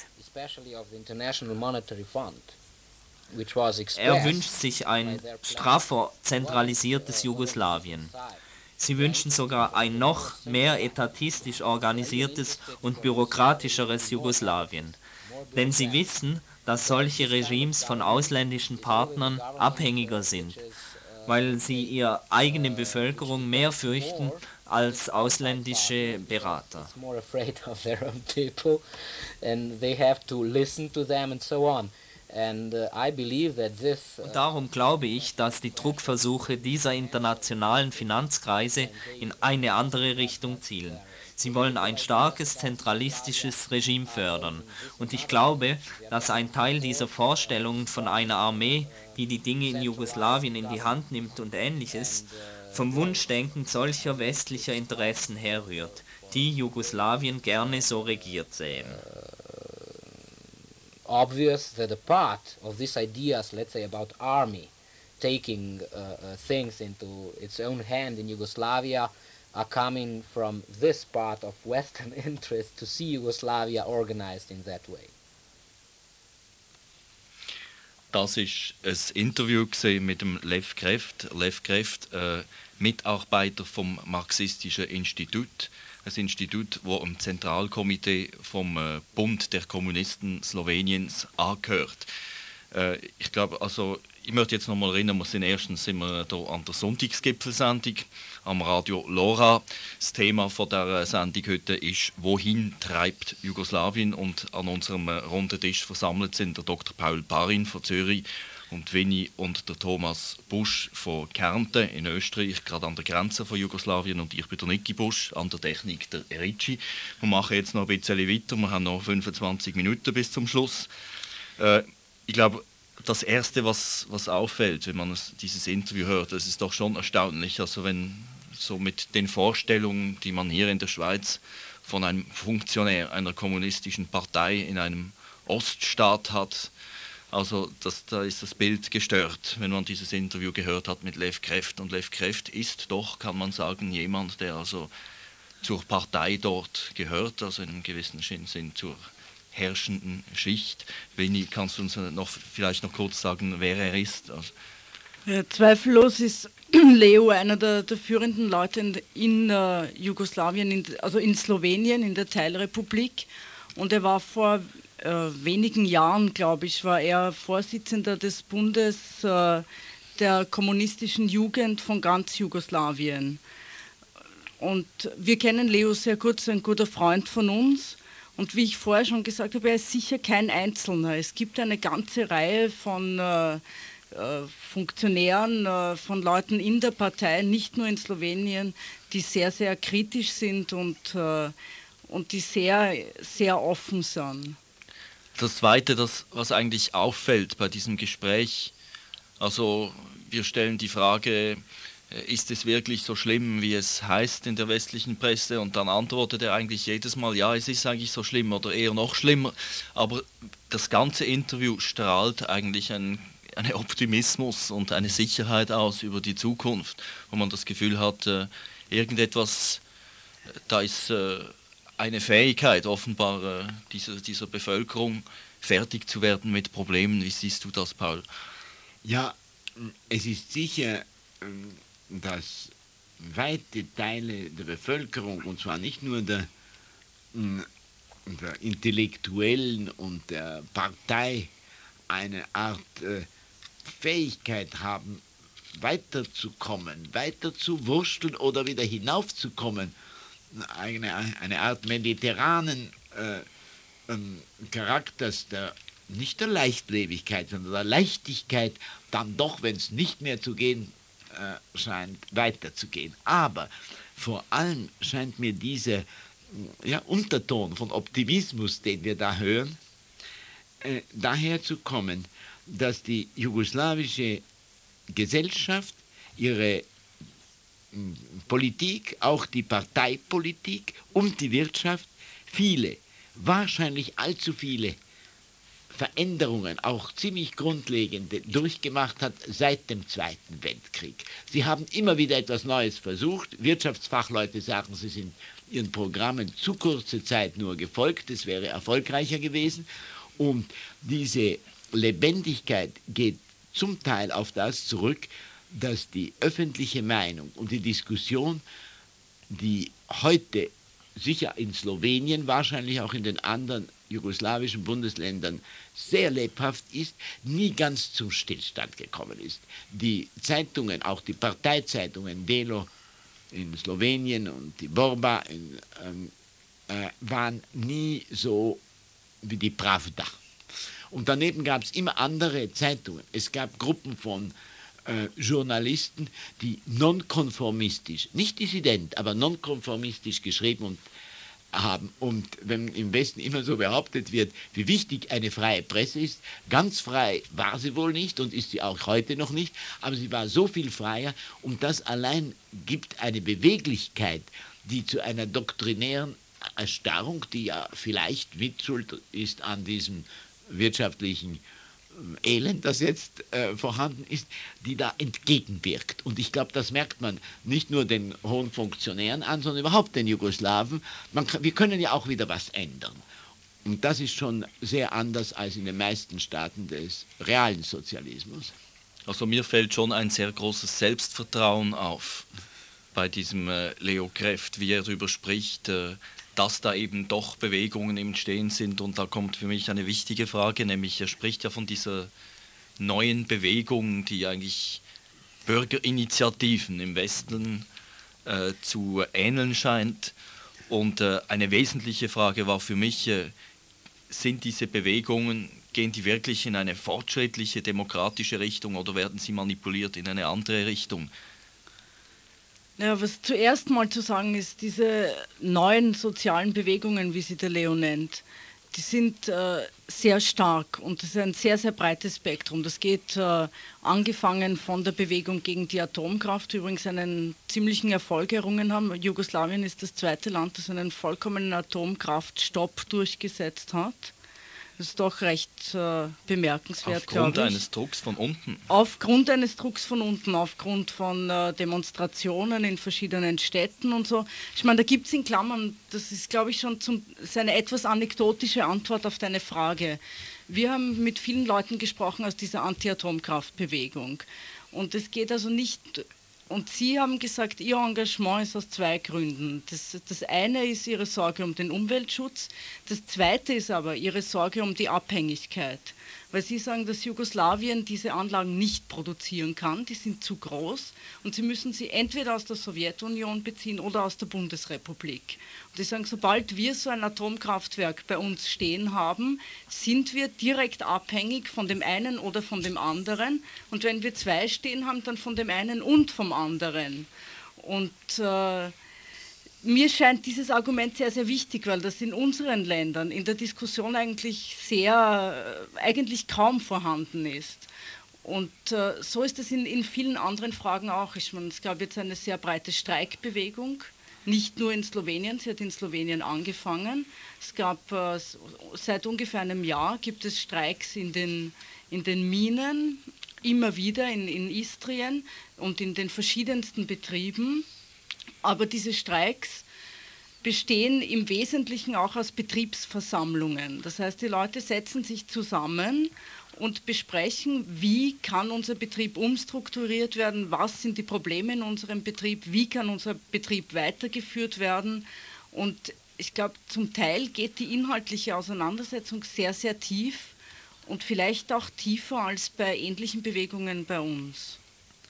Er wünscht sich ein straffer, zentralisiertes Jugoslawien. Sie wünschen sogar ein noch mehr etatistisch organisiertes und bürokratischeres Jugoslawien. Denn sie wissen, dass solche Regimes von ausländischen Partnern abhängiger sind, weil sie ihre eigene Bevölkerung mehr fürchten als ausländische Berater. Und darum glaube ich, dass die Druckversuche dieser internationalen Finanzkreise in eine andere Richtung zielen. Sie wollen ein starkes, zentralistisches Regime fördern. Und ich glaube, dass ein Teil dieser Vorstellungen von einer Armee, die die Dinge in Jugoslawien in die Hand nimmt und Ähnliches, vom Wunschdenken solcher westlicher Interessen herrührt, die Jugoslawien gerne so regiert sähen. Obvious that a part of these ideas, let's say about army, taking uh, uh, things into its own hand in Yugoslavia, are coming from this part of Western interest to see Yugoslavia organized in that way. Das ist ein Interview mit dem Lev Kreft. Lev Kreft, äh, Mitarbeiter vom Marxistischen Institut, ein Institut, das im Zentralkomitee vom äh, Bund der Kommunisten Sloweniens angehört. Äh, ich glaube, also ich möchte jetzt noch mal erinnern, wir sind erstens sind wir hier an der Sonntagsgipfelsendung am Radio Lora. Das Thema von der Sendung heute ist «Wohin treibt Jugoslawien?» und an unserem runden Tisch versammelt sind der Doktor Paul Parin von Zürich und Winnie und der Thomas Busch von Kärnten in Österreich, gerade an der Grenze von Jugoslawien, und ich bin der Niki Busch, an der Technik der Erici. Wir machen jetzt noch ein bisschen weiter, wir haben noch fünfundzwanzig Minuten bis zum Schluss. Äh, ich glaube, das Erste, was, was auffällt, wenn man dieses Interview hört, das ist doch schon erstaunlich. Also wenn so mit den Vorstellungen, die man hier in der Schweiz von einem Funktionär einer kommunistischen Partei in einem Oststaat hat, also das, da ist das Bild gestört, wenn man dieses Interview gehört hat mit Lev Kreft. Und Lev Kreft ist doch, kann man sagen, jemand, der also zur Partei dort gehört, also in einem gewissen Sinn zur herrschenden Schicht. Winnie, kannst du uns noch, vielleicht noch kurz sagen, wer er ist? Also ja, zweifellos ist Leo einer der, der führenden Leute in, in uh, Jugoslawien, in, also in Slowenien, in der Teilrepublik. Und er war vor äh, wenigen Jahren, glaube ich, war er Vorsitzender des Bundes äh, der kommunistischen Jugend von ganz Jugoslawien. Und wir kennen Leo sehr gut, so ein guter Freund von uns. Und wie ich vorher schon gesagt habe, er ist sicher kein Einzelner. Es gibt eine ganze Reihe von äh, Funktionären, äh, von Leuten in der Partei, nicht nur in Slowenien, die sehr, sehr kritisch sind und, äh, und die sehr, sehr offen sind. Das Zweite, das, was eigentlich auffällt bei diesem Gespräch, also wir stellen die Frage, ist es wirklich so schlimm, wie es heißt in der westlichen Presse? Und dann antwortet er eigentlich jedes Mal, ja, es ist eigentlich so schlimm oder eher noch schlimmer. Aber das ganze Interview strahlt eigentlich ein einen Optimismus und eine Sicherheit aus über die Zukunft, wo man das Gefühl hat, äh, irgendetwas, da ist äh, eine Fähigkeit offenbar äh, dieser, dieser Bevölkerung, fertig zu werden mit Problemen. Wie siehst du das, Paul? Ja, es ist sicher, dass weite Teile der Bevölkerung, und zwar nicht nur der, der Intellektuellen und der Partei, eine Art äh, Fähigkeit haben, weiterzukommen, weiter zu wursteln oder wieder hinaufzukommen, eine, eine Art mediterranen äh, ähm, Charakters, der, nicht der Leichtlebigkeit, sondern der Leichtigkeit, dann doch, wenn es nicht mehr zu gehen äh, scheint, weiterzugehen. Aber vor allem scheint mir dieser ja, Unterton von Optimismus, den wir da hören, äh, daher zu kommen, dass die jugoslawische Gesellschaft ihre m, Politik, auch die Parteipolitik und die Wirtschaft, viele, wahrscheinlich allzu viele Veränderungen, auch ziemlich grundlegende, durchgemacht hat seit dem Zweiten Weltkrieg. Sie haben immer wieder etwas Neues versucht. Wirtschaftsfachleute sagen, sie sind ihren Programmen zu kurze Zeit nur gefolgt, es wäre erfolgreicher gewesen. Und diese Lebendigkeit geht zum Teil auf das zurück, dass die öffentliche Meinung und die Diskussion, die heute sicher in Slowenien, wahrscheinlich auch in den anderen jugoslawischen Bundesländern sehr lebhaft ist, nie ganz zum Stillstand gekommen ist. Die Zeitungen, auch die Parteizeitungen, Delo in Slowenien und die Borba in, ähm, äh, waren nie so wie die Pravda. Und daneben gab es immer andere Zeitungen. Es gab Gruppen von äh, Journalisten, die nonkonformistisch, nicht dissident, aber nonkonformistisch geschrieben und haben. Und wenn im Westen immer so behauptet wird, wie wichtig eine freie Presse ist, ganz frei war sie wohl nicht und ist sie auch heute noch nicht, aber sie war so viel freier und das allein gibt eine Beweglichkeit, die zu einer doktrinären Erstarrung, die ja vielleicht Mitschuld ist an diesem wirtschaftlichen Elend, das jetzt äh, vorhanden ist, die da entgegenwirkt. Und ich glaube, das merkt man nicht nur den hohen Funktionären an, sondern überhaupt den Jugoslawen. Man kann, wir können ja auch wieder was ändern. Und das ist schon sehr anders als in den meisten Staaten des realen Sozialismus. Also mir fällt schon ein sehr großes Selbstvertrauen auf bei diesem äh, Leo Kreft, wie er darüber spricht, äh, dass da eben doch Bewegungen im Entstehen sind. Und da kommt für mich eine wichtige Frage, nämlich er spricht ja von dieser neuen Bewegung, die eigentlich Bürgerinitiativen im Westen äh, zu ähneln scheint. Und äh, eine wesentliche Frage war für mich, äh, sind diese Bewegungen, gehen die wirklich in eine fortschrittliche, demokratische Richtung oder werden sie manipuliert in eine andere Richtung? Ja, was zuerst mal zu sagen ist, diese neuen sozialen Bewegungen, wie sie der Leo nennt, die sind äh, sehr stark und das ist ein sehr, sehr breites Spektrum. Das geht äh, angefangen von der Bewegung gegen die Atomkraft, die übrigens einen ziemlichen Erfolg errungen haben. Jugoslawien ist das zweite Land, das einen vollkommenen Atomkraftstopp durchgesetzt hat. Das ist doch recht äh, bemerkenswert, glaube ich. Aufgrund eines Drucks von unten? Aufgrund eines Drucks von unten, aufgrund von äh, Demonstrationen in verschiedenen Städten und so. Ich meine, da gibt es in Klammern, das ist, glaube ich, schon zum, eine etwas anekdotische Antwort auf deine Frage. Wir haben mit vielen Leuten gesprochen aus dieser Anti-Atomkraftbewegung. Und es geht also nicht Und Sie haben gesagt, Ihr Engagement ist aus zwei Gründen. Das, das eine ist Ihre Sorge um den Umweltschutz, das zweite ist aber Ihre Sorge um die Abhängigkeit. Weil Sie sagen, dass Jugoslawien diese Anlagen nicht produzieren kann, die sind zu groß und Sie müssen sie entweder aus der Sowjetunion beziehen oder aus der Bundesrepublik. Und Sie sagen, sobald wir so ein Atomkraftwerk bei uns stehen haben, sind wir direkt abhängig von dem einen oder von dem anderen. Und wenn wir zwei stehen haben, dann von dem einen und vom anderen. Und äh, mir scheint dieses Argument sehr, sehr wichtig, weil das in unseren Ländern in der Diskussion eigentlich sehr, äh, eigentlich kaum vorhanden ist. Und äh, so ist es in, in vielen anderen Fragen auch. Ich meine, es gab jetzt eine sehr breite Streikbewegung, nicht nur in Slowenien, sie hat in Slowenien angefangen. Es gab äh, seit ungefähr einem Jahr gibt es Streiks in den, in den Minen, immer wieder in, in Istrien und in den verschiedensten Betrieben. Aber diese Streiks bestehen im Wesentlichen auch aus Betriebsversammlungen. Das heißt, die Leute setzen sich zusammen und besprechen, wie kann unser Betrieb umstrukturiert werden, was sind die Probleme in unserem Betrieb, wie kann unser Betrieb weitergeführt werden. Und ich glaube, zum Teil geht die inhaltliche Auseinandersetzung sehr, sehr tief und vielleicht auch tiefer als bei ähnlichen Bewegungen bei uns.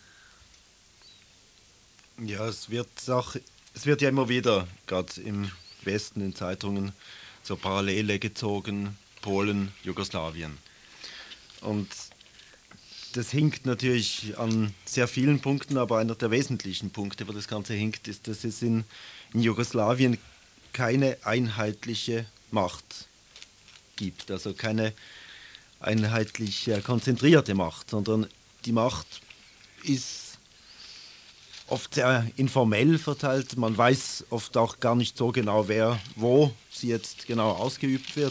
Ja, es wird auch, es wird ja immer wieder, gerade im Westen in Zeitungen, so Parallele gezogen, Polen, Jugoslawien. Und das hinkt natürlich an sehr vielen Punkten, aber einer der wesentlichen Punkte, wo das Ganze hinkt, ist, dass es in, in Jugoslawien keine einheitliche Macht gibt, also keine einheitlich äh, konzentrierte Macht, sondern die Macht ist oft sehr informell verteilt. Man weiß oft auch gar nicht so genau, wer wo sie jetzt genau ausgeübt wird.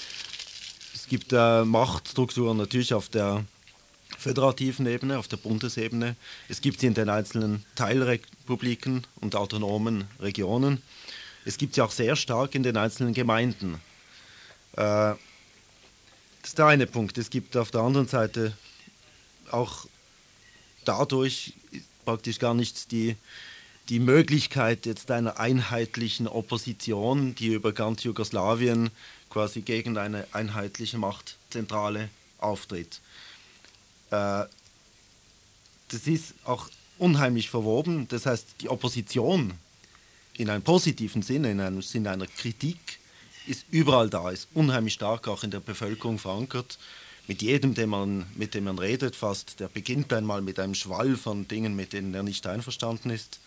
Es gibt äh, Machtstrukturen natürlich auf der föderativen Ebene, auf der Bundesebene. Es gibt sie in den einzelnen Teilrepubliken und autonomen Regionen. Es gibt sie auch sehr stark in den einzelnen Gemeinden. Äh, das ist der eine Punkt. Es gibt auf der anderen Seite auch dadurch praktisch gar nicht die, die Möglichkeit jetzt einer einheitlichen Opposition, die über ganz Jugoslawien quasi gegen eine einheitliche Machtzentrale auftritt. Äh, das ist auch unheimlich verwoben. Das heißt, die Opposition in einem positiven Sinne, in einem Sinne einer Kritik, ist überall da, ist unheimlich stark auch in der Bevölkerung verankert. Mit jedem, den man, mit dem man redet, fast, der beginnt einmal mit einem Schwall von Dingen, mit denen er nicht einverstanden ist.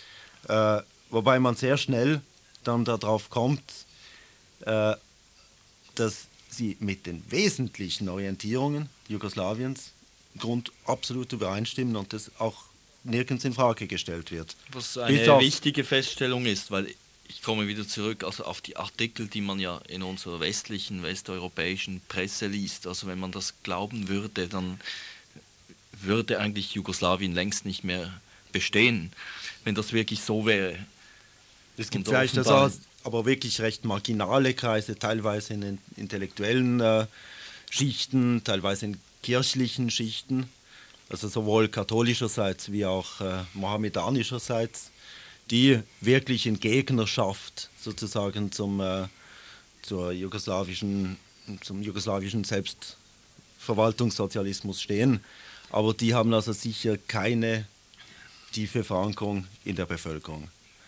Äh, wobei man sehr schnell dann darauf kommt, äh, dass sie mit den wesentlichen Orientierungen Jugoslawiens im Grund absolut übereinstimmen und das auch nirgends in Frage gestellt wird. Was eine wichtige Feststellung ist, weil ich komme wieder zurück also auf die Artikel, die man ja in unserer westlichen, westeuropäischen Presse liest. Also wenn man das glauben würde, dann würde eigentlich Jugoslawien längst nicht mehr bestehen, wenn das wirklich so wäre. Es gibt vielleicht also aber wirklich recht marginale Kreise, teilweise in den intellektuellen äh, Schichten, teilweise in kirchlichen Schichten, also sowohl katholischerseits wie auch äh, mohammedanischerseits, die wirklich in Gegnerschaft sozusagen zum, äh, zur jugoslawischen, zum jugoslawischen Selbstverwaltungssozialismus stehen. Aber die haben also sicher keine tiefe Verankerung in der Bevölkerung.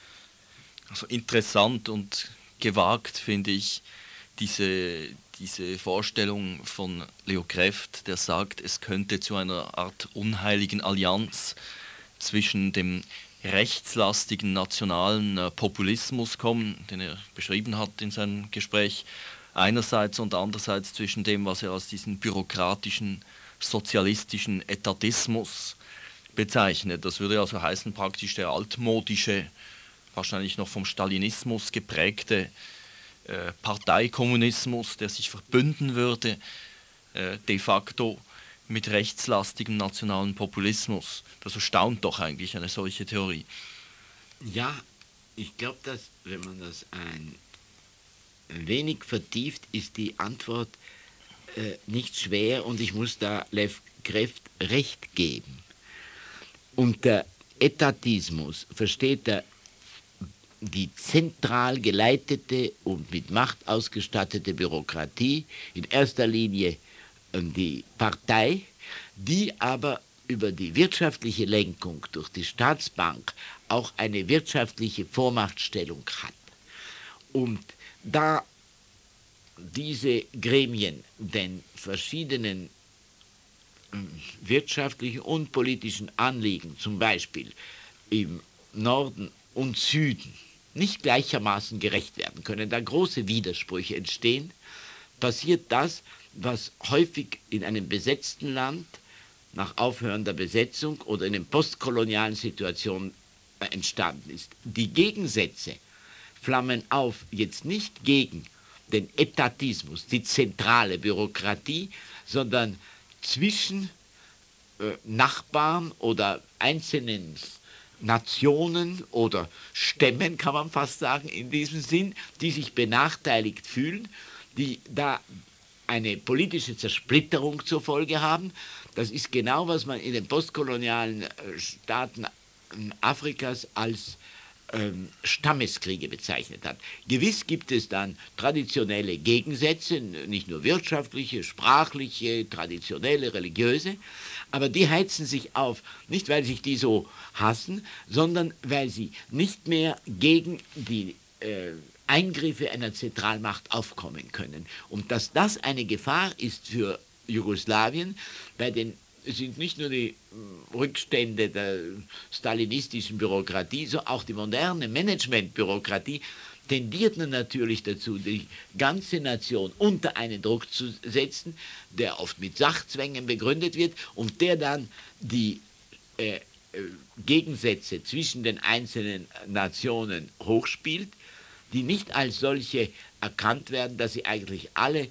Also interessant und gewagt finde ich diese, diese Vorstellung von Leo Kreft, der sagt, es könnte zu einer Art unheiligen Allianz zwischen dem rechtslastigen nationalen äh, Populismus kommen, den er beschrieben hat in seinem Gespräch, einerseits und andererseits zwischen dem, was er als diesen bürokratischen, sozialistischen Etatismus bezeichnet. Das würde also heißen, praktisch der altmodische, wahrscheinlich noch vom Stalinismus geprägte äh, Parteikommunismus, der sich verbünden würde, äh, de facto mit rechtslastigem nationalen Populismus. Das erstaunt doch eigentlich eine solche Theorie. Ja, ich glaube, dass wenn man das ein wenig vertieft, ist die Antwort äh, nicht schwer und ich muss da Lev Kreft recht geben. Und äh, Etatismus versteht er die zentral geleitete und mit Macht ausgestattete Bürokratie, in erster Linie die Partei, die aber über die wirtschaftliche Lenkung durch die Staatsbank auch eine wirtschaftliche Vormachtstellung hat. Und da diese Gremien den verschiedenen wirtschaftlichen und politischen Anliegen, zum Beispiel im Norden und Süden, nicht gleichermaßen gerecht werden können, da große Widersprüche entstehen, passiert das, was häufig in einem besetzten Land nach Aufhören der Besetzung oder in einer postkolonialen Situation entstanden ist. Die Gegensätze flammen auf, jetzt nicht gegen den Etatismus, die zentrale Bürokratie, sondern zwischen äh, Nachbarn oder einzelnen Nationen oder Stämmen, kann man fast sagen, in diesem Sinn, die sich benachteiligt fühlen, die da eine politische Zersplitterung zur Folge haben. Das ist genau, was man in den postkolonialen Staaten Afrikas als ähm, Stammeskriege bezeichnet hat. Gewiss gibt es dann traditionelle Gegensätze, nicht nur wirtschaftliche, sprachliche, traditionelle, religiöse, aber die heizen sich auf, nicht weil sich die so hassen, sondern weil sie nicht mehr gegen die äh, Eingriffe einer Zentralmacht aufkommen können. Und dass das eine Gefahr ist für Jugoslawien, bei den es sind nicht nur die Rückstände der stalinistischen Bürokratie, sondern auch die moderne Managementbürokratie tendiert natürlich dazu, die ganze Nation unter einen Druck zu setzen, der oft mit Sachzwängen begründet wird und der dann die äh, Gegensätze zwischen den einzelnen Nationen hochspielt, die nicht als solche erkannt werden, dass sie eigentlich alle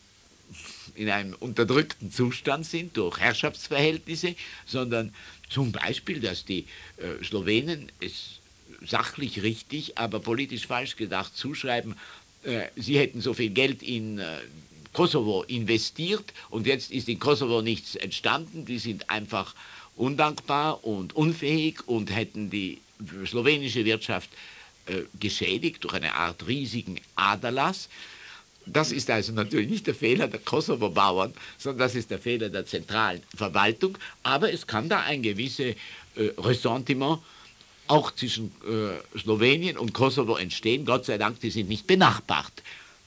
in einem unterdrückten Zustand sind durch Herrschaftsverhältnisse, sondern zum Beispiel, dass die äh, Slowenen es sachlich richtig, aber politisch falsch gedacht zuschreiben, äh, sie hätten so viel Geld in äh, Kosovo investiert und jetzt ist in Kosovo nichts entstanden, die sind einfach undankbar und unfähig und hätten die slowenische Wirtschaft äh, geschädigt durch eine Art riesigen Aderlass. Das ist also natürlich nicht der Fehler der Kosovo-Bauern, sondern das ist der Fehler der zentralen Verwaltung. Aber es kann da ein gewisses äh, Ressentiment auch zwischen äh, Slowenien und Kosovo entstehen. Gott sei Dank, die sind nicht benachbart.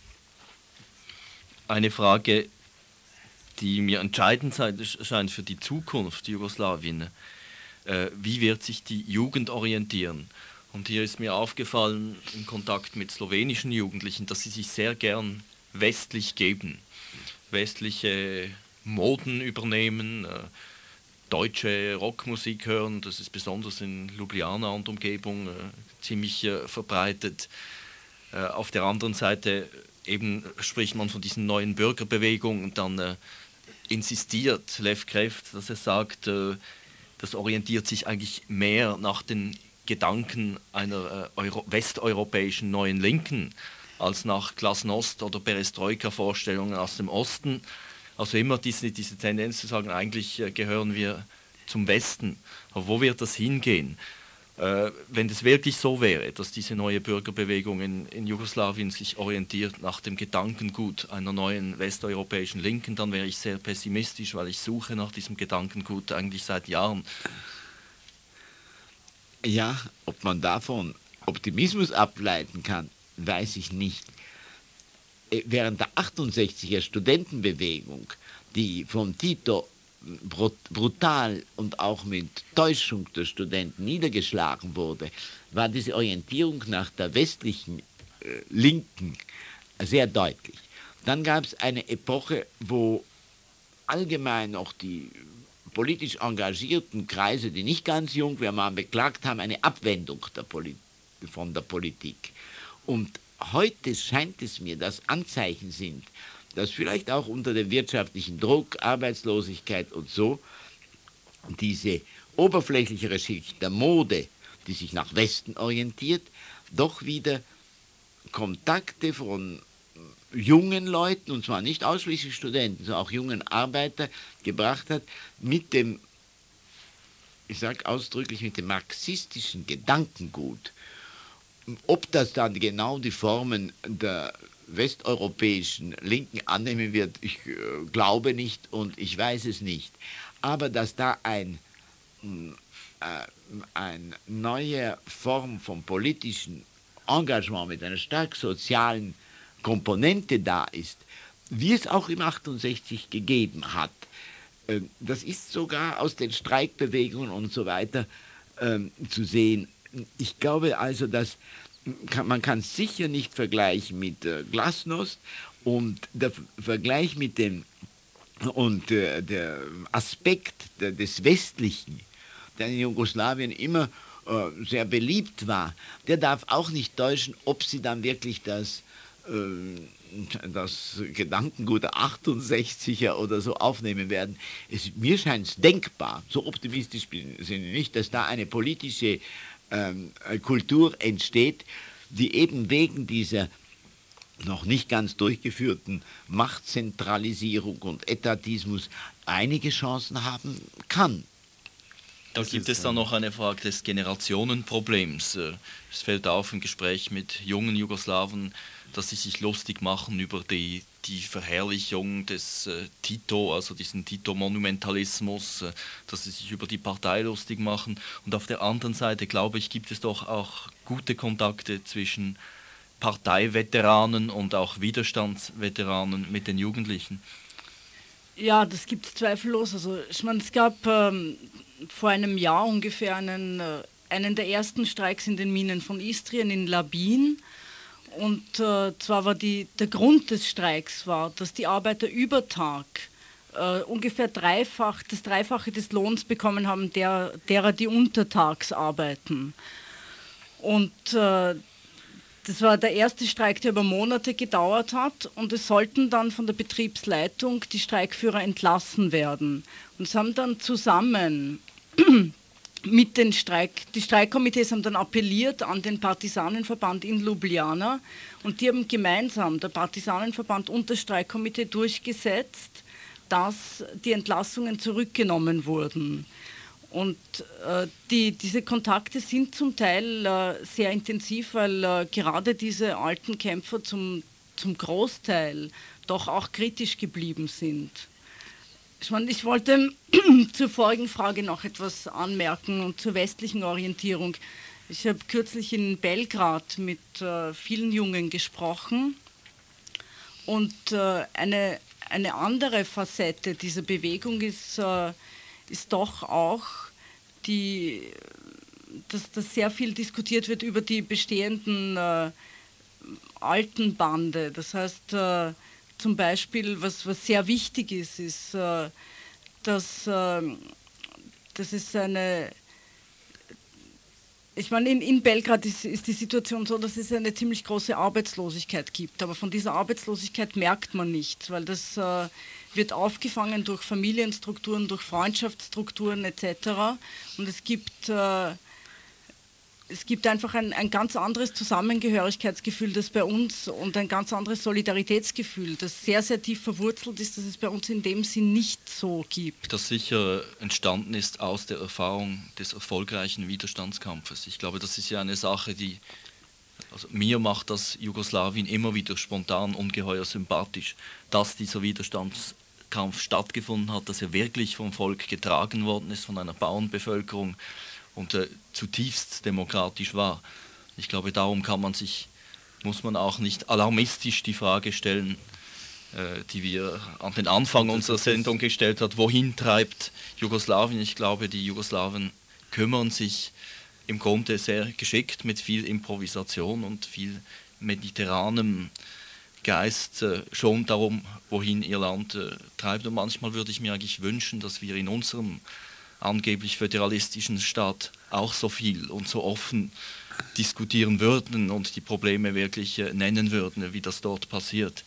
Eine Frage, die mir entscheidend scheint für die Zukunft Jugoslawien. Äh, wie wird sich die Jugend orientieren? Und hier ist mir aufgefallen im Kontakt mit slowenischen Jugendlichen, dass sie sich sehr gern westlich geben, westliche Moden übernehmen, äh, deutsche Rockmusik hören, das ist besonders in Ljubljana und Umgebung äh, ziemlich äh, verbreitet. Äh, auf der anderen Seite eben spricht man von diesen neuen Bürgerbewegungen und dann äh, insistiert Lev Kreft, dass er sagt, äh, das orientiert sich eigentlich mehr nach den Gedanken einer äh, Euro- westeuropäischen neuen Linken als nach Glasnost oder Perestroika-Vorstellungen aus dem Osten. Also immer diese, diese Tendenz zu sagen, eigentlich äh, gehören wir zum Westen. Aber wo wird das hingehen? Äh, wenn es wirklich so wäre, dass diese neue Bürgerbewegung in, in Jugoslawien sich orientiert nach dem Gedankengut einer neuen westeuropäischen Linken, dann wäre ich sehr pessimistisch, weil ich suche nach diesem Gedankengut eigentlich seit Jahren. Ja, ob man davon Optimismus ableiten kann, weiß ich nicht. Während der achtundsechziger Studentenbewegung, die von Tito brutal und auch mit Täuschung der Studenten niedergeschlagen wurde, war diese Orientierung nach der westlichen äh, Linken sehr deutlich. Dann gab es eine Epoche, wo allgemein auch die politisch engagierten Kreise, die nicht ganz jung waren, beklagt haben, eine Abwendung der Poli- von der Politik. Und heute scheint es mir, dass Anzeichen sind, dass vielleicht auch unter dem wirtschaftlichen Druck, Arbeitslosigkeit und so, diese oberflächlichere Schicht der Mode, die sich nach Westen orientiert, doch wieder Kontakte von jungen Leuten, und zwar nicht ausschließlich Studenten, sondern auch jungen Arbeiter gebracht hat, mit dem ich sage ausdrücklich mit dem marxistischen Gedankengut. Ob das dann genau die Formen der westeuropäischen Linken annehmen wird, ich äh, glaube nicht und ich weiß es nicht. Aber dass da ein, äh, eine neue Form von politischem Engagement mit einer stark sozialen Komponente da ist, wie es auch im achtundsechzig gegeben hat, äh, das ist sogar aus den Streikbewegungen und so weiter äh, zu sehen. Ich glaube also, dass kann, man kann sicher nicht vergleichen mit äh, Glasnost und der F- Vergleich mit dem und äh, der Aspekt der, des Westlichen, der in Jugoslawien immer äh, sehr beliebt war, der darf auch nicht täuschen, ob sie dann wirklich das äh, das Gedankengut der achtundsechziger oder so aufnehmen werden. Es, mir scheint es denkbar, so optimistisch bin ich nicht, dass da eine politische ähm, Kultur entsteht, die eben wegen dieser noch nicht ganz durchgeführten Machtzentralisierung und Etatismus einige Chancen haben kann. Da gibt es dann noch eine Frage des Generationenproblems. Es fällt auf im Gespräch mit jungen Jugoslawen, dass sie sich lustig machen über die, die Verherrlichung des äh, Tito, also diesen Tito-Monumentalismus, äh, dass sie sich über die Partei lustig machen. Und auf der anderen Seite, glaube ich, gibt es doch auch gute Kontakte zwischen Parteiveteranen und auch Widerstandsveteranen mit den Jugendlichen. Ja, das gibt es zweifellos. Also ich meine, es gab ähm, vor einem Jahr ungefähr einen, äh, einen der ersten Streiks in den Minen von Istrien in Labin. Und äh, zwar war die, der Grund des Streiks war, dass die Arbeiter über Tag äh, ungefähr dreifach, das Dreifache des Lohns bekommen haben, der, derer, die untertags arbeiten. Und äh, das war der erste Streik, der über Monate gedauert hat, und es sollten dann von der Betriebsleitung die Streikführer entlassen werden. Und es haben dann zusammen mit den Streik, die Streikkomitees haben dann appelliert an den Partisanenverband in Ljubljana, und die haben gemeinsam, der Partisanenverband und das Streikkomitee, durchgesetzt, dass die Entlassungen zurückgenommen wurden. Und äh, die, diese Kontakte sind zum Teil äh, sehr intensiv, weil äh, gerade diese alten Kämpfer zum, zum Großteil doch auch kritisch geblieben sind. Ich meine, ich wollte zur vorigen Frage noch etwas anmerken und zur westlichen Orientierung. Ich habe kürzlich in Belgrad mit äh, vielen Jungen gesprochen, und äh, eine, eine andere Facette dieser Bewegung ist, äh, ist doch auch, die, dass, dass sehr viel diskutiert wird über die bestehenden äh, alten Bande. Das heißt, äh, zum Beispiel, was, was sehr wichtig ist, ist, äh, dass, äh, dass es eine, ich meine, in, in Belgrad ist, ist die Situation so, dass es eine ziemlich große Arbeitslosigkeit gibt, aber von dieser Arbeitslosigkeit merkt man nichts, weil das äh, wird aufgefangen durch Familienstrukturen, durch Freundschaftsstrukturen et cetera. Und es gibt, äh, es gibt einfach ein, ein ganz anderes Zusammengehörigkeitsgefühl, das bei uns, und ein ganz anderes Solidaritätsgefühl, das sehr, sehr tief verwurzelt ist, das es bei uns in dem Sinn nicht so gibt. Das sicher entstanden ist aus der Erfahrung des erfolgreichen Widerstandskampfes. Ich glaube, das ist ja eine Sache, die, also mir macht das Jugoslawien immer wieder spontan ungeheuer sympathisch, dass dieser Widerstandskampf stattgefunden hat, dass er wirklich vom Volk getragen worden ist, von einer Bauernbevölkerung, und äh, zutiefst demokratisch war. Ich glaube, darum kann man sich, muss man auch nicht alarmistisch die Frage stellen, äh, die wir an den Anfang unserer Sendung gestellt hat, wohin treibt Jugoslawien? Ich glaube, die Jugoslawen kümmern sich im Grunde sehr geschickt mit viel Improvisation und viel mediterranem Geist äh, schon darum, wohin ihr Land äh, treibt. Und manchmal würde ich mir eigentlich wünschen, dass wir in unserem angeblich föderalistischen Staat auch so viel und so offen diskutieren würden und die Probleme wirklich äh, nennen würden, wie das dort passiert.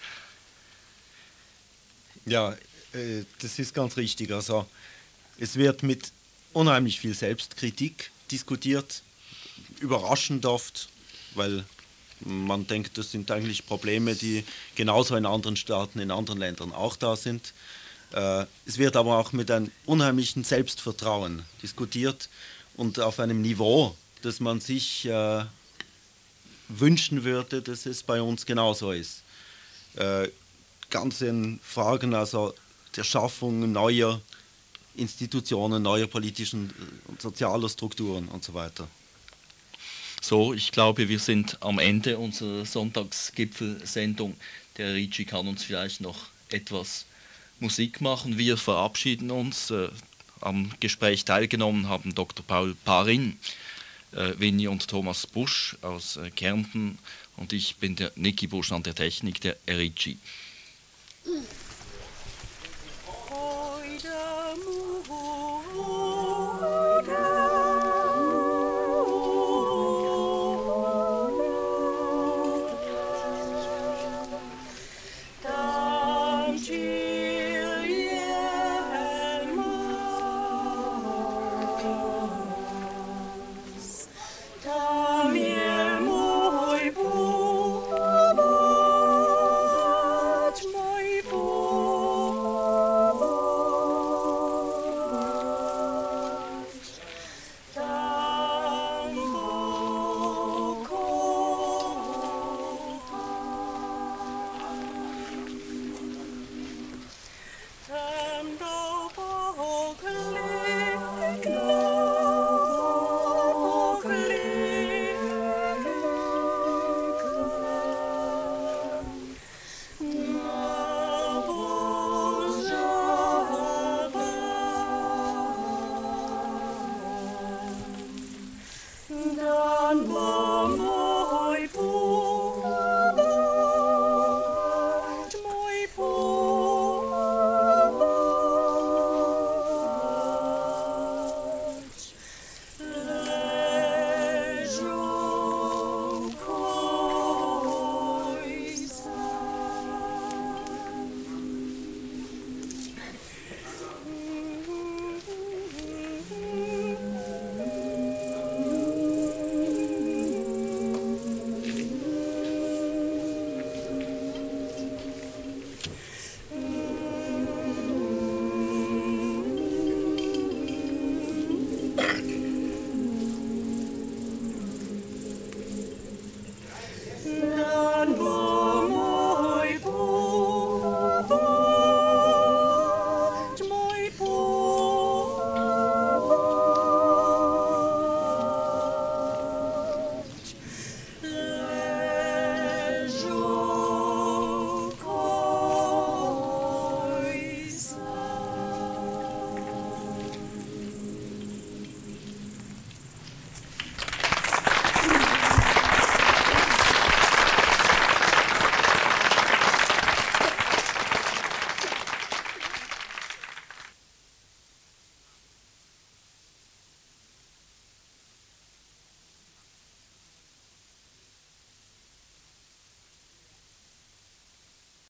Ja, äh, das ist ganz richtig. Also es wird mit unheimlich viel Selbstkritik diskutiert, überraschend oft, weil man denkt, das sind eigentlich Probleme, die genauso in anderen Staaten, in anderen Ländern auch da sind. Äh, es wird aber auch mit einem unheimlichen Selbstvertrauen diskutiert und auf einem Niveau, das man sich äh, wünschen würde, dass es bei uns genauso ist. Äh, ganz in Fragen also der Schaffung neuer Institutionen, neuer politischen und sozialer Strukturen und so weiter. So, ich glaube, wir sind am Ende unserer Sonntagsgipfelsendung. Der Ricci kann uns vielleicht noch etwas Musik machen. Wir verabschieden uns. Äh, am Gespräch teilgenommen haben Doktor Paul Parin, äh, Winnie und Thomas Busch aus äh, Kärnten und ich bin der Niki Busch an der Technik, der Ricci. Mm.